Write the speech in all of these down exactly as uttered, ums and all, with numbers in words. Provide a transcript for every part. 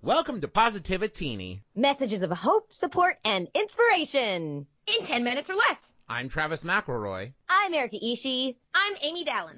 Welcome to Positivitini. Messages of hope, support, and inspiration. In ten minutes or less. I'm Travis McElroy. I'm Erica Ishii. I'm Amy Dallin.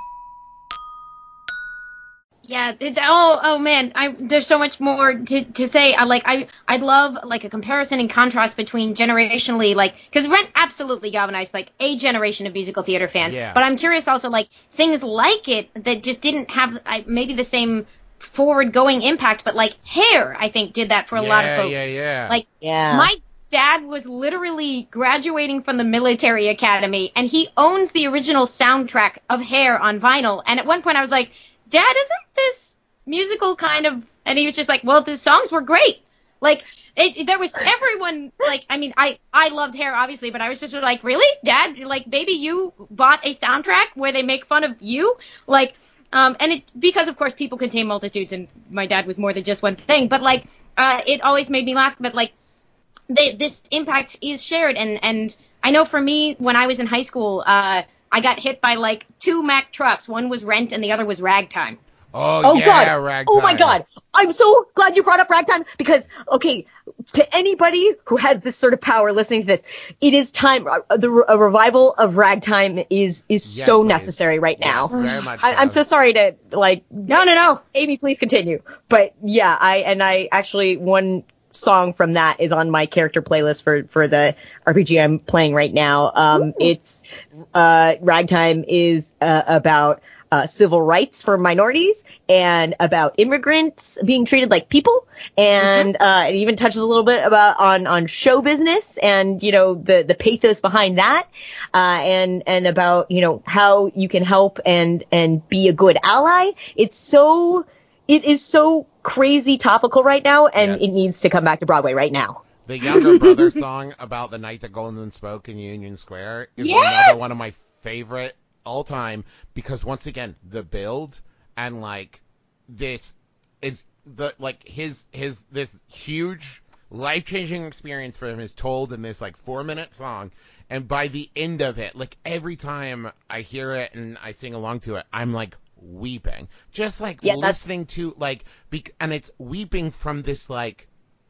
Yeah, it, oh, oh man, I, there's so much more to, to say. I like, I, I'd love like a comparison and contrast between generationally, like, because Rent absolutely galvanized like a generation of musical theater fans. Yeah. But I'm curious also like things like it that just didn't have I, maybe the same forward-going impact, but like Hair, I think, did that for a yeah, lot of folks. Yeah, yeah, Like, yeah. my dad was literally graduating from the military academy, and he owns the original soundtrack of Hair on vinyl. And at one point, I was like, Dad, isn't this musical kind of... And he was just like, well, the songs were great. Like, it, it, there was everyone, like, I mean, I, I loved Hair, obviously, but I was just like, really? Dad? Like, baby, you bought a soundtrack where they make fun of you? Like, um, and it, because, of course, people contain multitudes, and my dad was more than just one thing, but, like, uh, it always made me laugh, but, like, they, this impact is shared, and, and I know for me, when I was in high school, uh, I got hit by, like, two Mack trucks. One was Rent, and the other was Ragtime. Oh, oh yeah, God. Ragtime. Oh, my God. I'm so glad you brought up Ragtime because, okay, to anybody who has this sort of power listening to this, it is time. Uh, the a revival of Ragtime is is Yes, so please. necessary right now. Yes, very much I, so. I'm so sorry to, like, No, no, no. Amy, please continue. But, yeah, I and I actually, one song from that is on my character playlist for, for the R P G I'm playing right now. Um, it's uh, Ragtime is uh, about uh, civil rights for minorities and about immigrants being treated like people. And mm-hmm. uh, it even touches a little bit about on, on show business and, you know, the, the pathos behind that uh, and and about, you know, how you can help and, and be a good ally. It's so... It is so crazy topical right now, and Yes. it needs to come back to Broadway right now. The Younger Brother song about the night that Goldman spoke in Union Square is Yes! another one of my favorite all time because once again, the build and like this is the like his his this huge life changing experience for him is told in this like four minute song, and by the end of it, like every time I hear it and I sing along to it, I'm like weeping, just like Yeah, that's- listening to like, bec- and it's weeping from this like.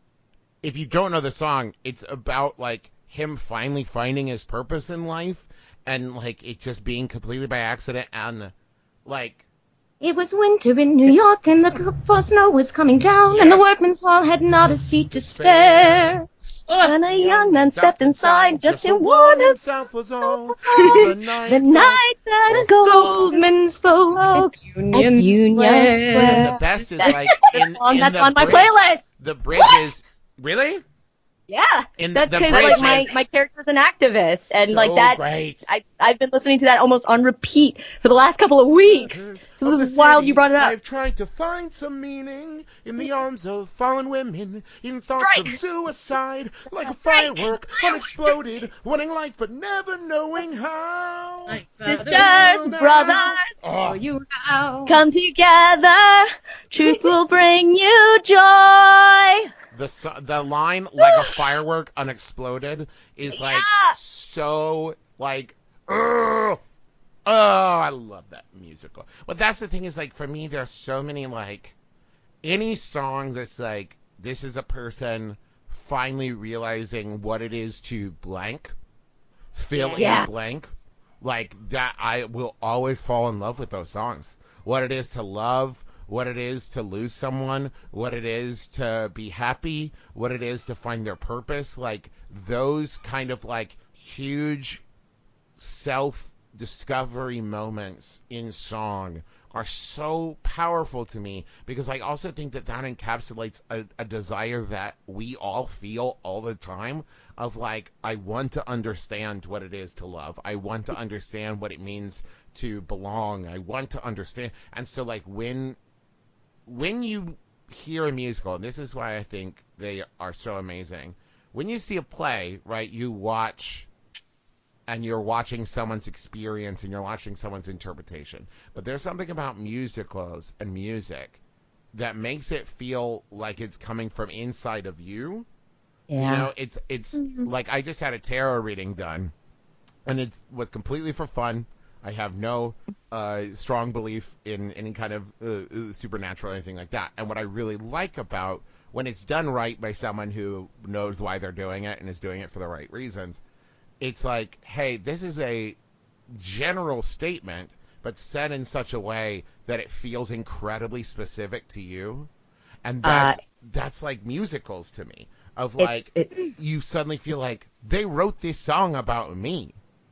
If you don't know the song, it's about like him finally finding his purpose in life, and like it just being completely by accident, and like. It was winter in New York, and the first snow was coming down, Yes. and the workman's hall had not a seat to spare. When a young man stepped inside, just to warm himself was all the night. The night that a Goldman spoke at Union, at Union Square. Square. The best is That's like the in, song in that's the on my bridge, playlist. The bridge What? is really. Yeah, In that's the because bridge like my, is- my character's an activist, and So like that. great. I I've been listening to that almost on repeat for the last couple of weeks. So Of this the is wild city, you brought it up. I've tried to find some meaning in the arms of fallen women, in thoughts Right. of suicide, like a firework, unexploded, wanting life but never knowing how. Sisters, brothers, Oh, You out. come together. Truth will bring you joy. the so- the line like a firework unexploded is like Yeah. so like ugh. Oh, I love that musical. But that's the thing is like for me there's so many like any song that's like this is a person finally realizing what it is to blank fill Yeah. in blank like that I will always fall in love with those songs. What it is to love, what it is to lose someone, what it is to be happy, what it is to find their purpose, like those kind of like huge self-discovery moments in song are so powerful to me because I also think that that encapsulates a, a desire that we all feel all the time of like, I want to understand what it is to love. I want to understand what it means to belong. I want to understand. And so like when when you hear a musical, and this is why I think they are so amazing, when you see a play, right, you watch, and you're watching someone's experience, and you're watching someone's interpretation. But there's something about musicals and music that makes it feel like it's coming from inside of you. Yeah. You know, it's, it's like I just had a tarot reading done, and it was completely for fun. I have no uh, strong belief in any kind of uh, supernatural or anything like that. And what I really like about when it's done right by someone who knows why they're doing it and is doing it for the right reasons, it's like, hey, this is a general statement, but said in such a way that it feels incredibly specific to you. And that's, uh, that's like musicals to me, of like, it, you suddenly feel like they wrote this song about me.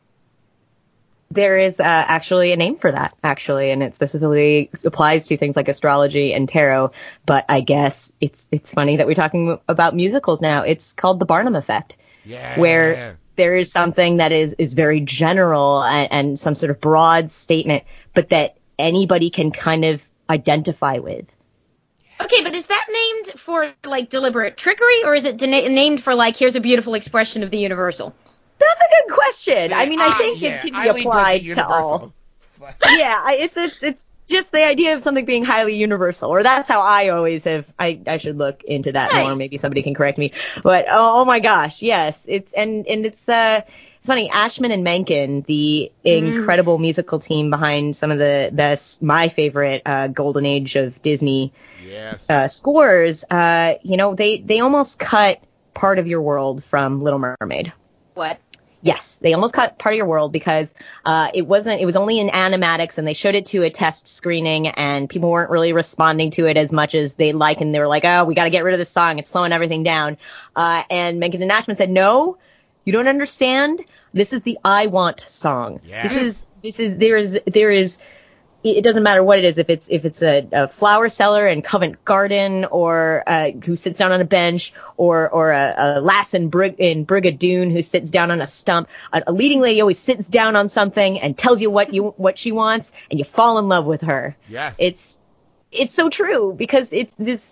There is uh, actually a name for that, actually, and it specifically applies to things like astrology and tarot. But I guess it's it's funny that we're talking about musicals now. It's called the Barnum Effect, yeah. where there is something that is, is very general and, and some sort of broad statement, but that anybody can kind of identify with. Okay, but is that named for, like, deliberate trickery, or is it de- named for, like, here's a beautiful expression of the universal? That's a good question. See, I mean, I think uh, yeah, it can be Eileen applied to all. yeah, I, it's it's it's just the idea of something being highly universal, or that's how I always have. I, I should look into that nice. more. Maybe somebody can correct me. But oh, oh my gosh, yes, it's and and it's uh it's funny. Ashman and Menken, the incredible mm. musical team behind some of the best, my favorite uh, golden age of Disney yes. uh, scores. Uh, you know, they they almost cut part of your world from Little Mermaid. What? Yes, they almost cut part of your world because uh, it wasn't. It was only in animatics, and they showed it to a test screening, and people weren't really responding to it as much as they like, and they were like, "Oh, we got to get rid of this song. It's slowing everything down." Uh, and Menken and Ashman said, "No, you don't understand. This is the I Want song. Yes. This is this is there is there is." It doesn't matter what it is, if it's if it's a, a flower seller in Covent Garden, or uh, who sits down on a bench, or or a, a lass in, Brig- in Brigadoon who sits down on a stump. A, a leading lady always sits down on something and tells you what you what she wants, and you fall in love with her. Yes, it's it's so true because it's this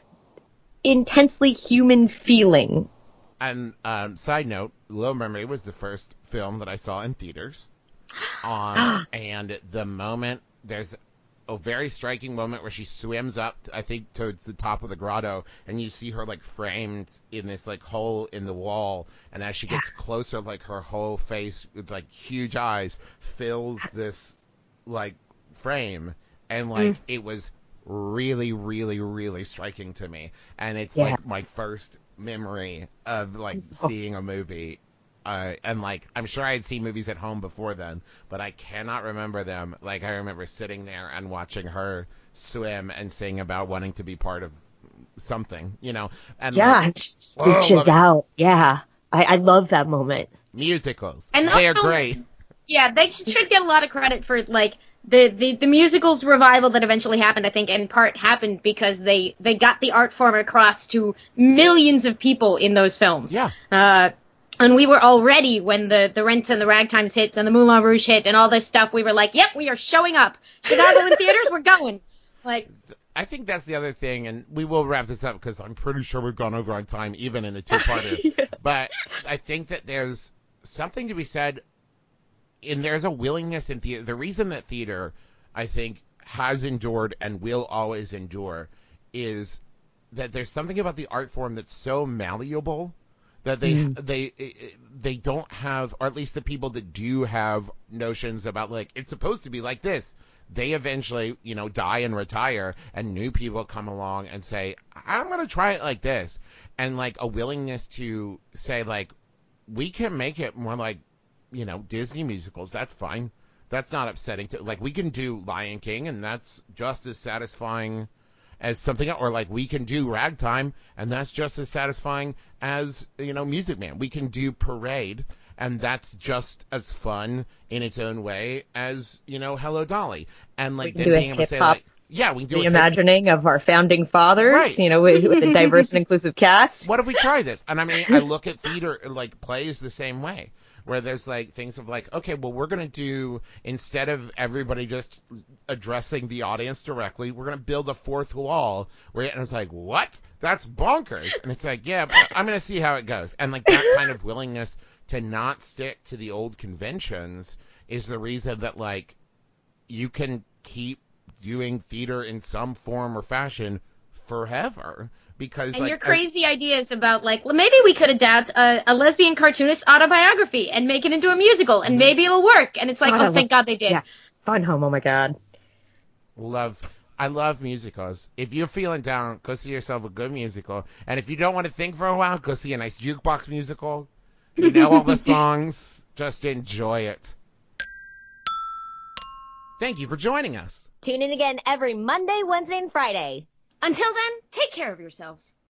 intensely human feeling. And um, side note, Little Mermaid was the first film that I saw in theaters, um, and the moment. There's a very striking moment where she swims up, I think, towards the top of the grotto, and you see her, like, framed in this, like, hole in the wall, and as she gets closer, like, her whole face with, like, huge eyes fills this, like, frame, and, like, mm. it was really, really, really striking to me, and it's, yeah. like, my first memory of, like, seeing a movie. Uh, and, like, I'm sure I had seen movies at home before then, but I cannot remember them. Like, I remember sitting there and watching her swim and sing about wanting to be part of something, you know? And yeah, like, stitches out. Yeah. I, I love that moment. Musicals. And they are films, great. Yeah, they should get a lot of credit for, like, the, the, the musicals revival that eventually happened, I think, in part happened because they, they got the art form across to millions of people in those films. Yeah. Uh, And we were all ready when the, the Rent and the Ragtimes hit and the Moulin Rouge hit and all this stuff. We were like, yep, we are showing up. Chicago in theaters, we're going. Like, I think that's the other thing, and we will wrap this up because I'm pretty sure we've gone over our time, even in a two-parter. yeah. But I think that there's something to be said, and there's a willingness in theater. The reason that theater, I think, has endured and will always endure is that there's something about the art form that's so malleable that they mm. they they don't have, or at least the people that do have notions about, like, it's supposed to be like this, they eventually, you know, die and retire, and new people come along and say, I'm going to try it like this. And, like, a willingness to say, like, we can make it more like, you know, Disney musicals. That's fine. That's not upsetting. To, like, we can do Lion King, and that's just as satisfying as something, or like we can do Ragtime, and that's just as satisfying as, you know, Music Man. We can do Parade, and that's just as fun in its own way as, you know, Hello Dolly. And like then being able to say, like, yeah, we can do reimagining of our founding fathers, right. you know, with, with a diverse and inclusive cast. What if we try this? And I mean, I look at theater, like, plays the same way, where there's, like, things of, like, okay, well, we're going to do, instead of everybody just addressing the audience directly, we're going to build a fourth wall. Where, and it's like, what? That's bonkers. And it's like, yeah, but I'm going to see how it goes. And, like, that kind of willingness to not stick to the old conventions is the reason that, like, you can keep doing theater in some form or fashion forever. Because And like your crazy ideas about, like, well, maybe we could adapt a, a lesbian cartoonist autobiography and make it into a musical, and maybe it'll work. And it's like, God, I oh, thank love- God they did. Yes. Fun Home. Oh my God. love I love musicals. If you're feeling down, go see yourself a good musical. And if you don't want to think for a while, go see a nice jukebox musical. You know all the songs. Just enjoy it. Thank you for joining us. Tune in again every Monday, Wednesday, and Friday. Until then, take care of yourselves.